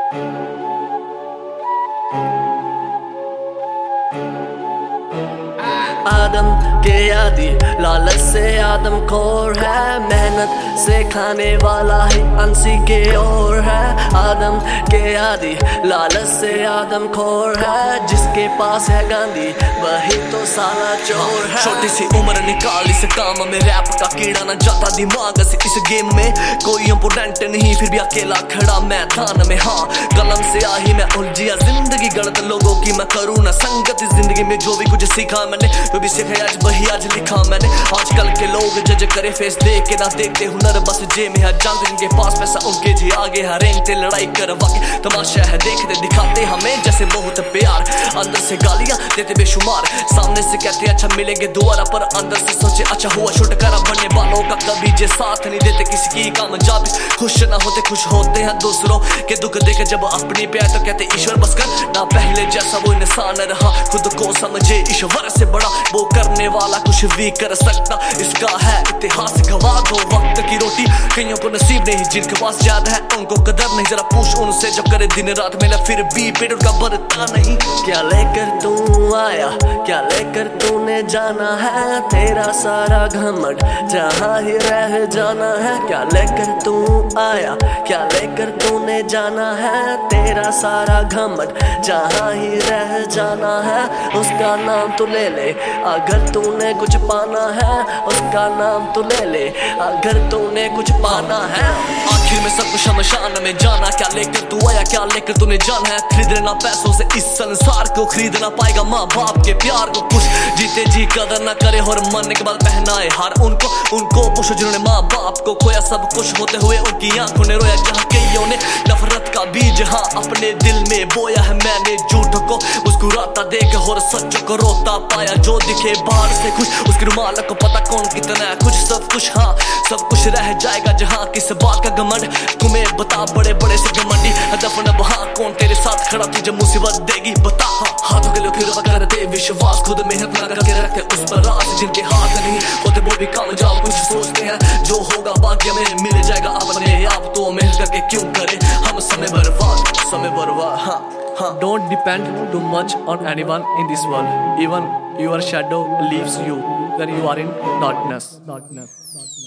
आदम के आदि लालच से आदम खोर है, मेहनत से खाने वाला ही अंसी के ओर है। आदम के आदि लालच से आदम खोर है, जिसके पास है गांधी वही तो साला चोर है। छोटी सी उम्र निकाली से काम में रैप का कीड़ा न जाता दिमाग से। इस गेम में कोई इंपोर्टेंट नहीं, फिर भी अकेला खड़ा मैदान में। हाँ, कलम से आही मैं उलझिया जिंदगी गलत लोगों की मैं करूँ न संगत। इस जिंदगी में जो भी कुछ सीखा मैंने, वो भी सीखा आज वही आज लिखा मैंने। आजकल के लोग जज करे फेस देख के, ना देखते हुनर बस जे में है। जानते जिनके पास पैसा उनके जी आगे है, रेंगते लड़ाई करवा के तमाशा है देखते दिखाते हमें जैसे बहुत प्यार। अंदर से गालियां देते बेशुमार, सामने से कहते अच्छा मिलेंगे दोबारा, पर अंदर से सोचे अच्छा हुआ छुटकारा। बनने वालों का कभी जे साथ नहीं देते किसी की कामयाबी, खुश ना होते खुश होते हैं दूसरों के दुख देख। जब अपनी पे आए तो कहते ईश्वर बस कर, ना पहले जैसा वो इंसान रहा। खुद को समझे ईश्वर से बड़ा, वो करने वाला कुछ भी कर सकता। इसका है इतिहास गवाह दो वक्त की रोटी, कईयों को नसीब नहीं जिनके पास ज्यादा है उनको कदर नहीं। जरा पूछ उनसे जो करे दिन रात मेला फिर भी पेट उनका भरता नहीं। क्या लेकर तू आया, क्या लेकर तूने जाना है, तेरा सारा घमंड जहाँ ही रह जाना है। क्या लेकर तू आया, क्या लेकर तूने जाना है, तेरा सारा घमंड जहाँ ही रह जाना है। उसका नाम तू ले ले अगर तूने कुछ पाना है, उसका नाम तू ले ले अगर तूने कुछ पाना है। आखिर में सब कुछ शमशान में जाना, क्या लेकर तू आया, क्या लेकर तूने जाना है। खरीद लेना पैसों से इस संसार को, खरीद ना पाएगा माँ बाप के प्यार को। कुछ जीते जी कदर ना करे और मरने के बाद पहनाए हार उनको पूछो जिन्होंने माँ बाप को खोया। सब कुछ होते हुए उनकी आंखों ने रोया, जहाँ कईयों ने नफरत का बीज हाँ अपने दिल में बोया है। मैंने झूठ को मुस्कुराता देख और सच को रोता पाया। जो दिखे बाहर से खुश उसके रुमाल को पता कौन कितना है खुश। सब कुछ हाँ सब कुछ रह जाएगा जहाँ किस बात का घमंड, तुम्हें बता बड़े बड़े से घमंडी दफन वहाँ कौन तेरे साथ खड़ा तुझे मुसीबत देगी बता। हाँ, हाथों के लिए फिर करते विश्वास, खुद मेहनत लगा के रखते उस पर रास। जिनके हाथ नहीं होते वो भी कामयाब कुछ सोचते हैं, जो होगा भाग्य में मिल जाएगा अपने आप। तो मेहनत करके क्यों करे हम समय बर्बाद हाँ। Don't depend too much on anyone in this world. Even your shadow leaves you when you are in darkness.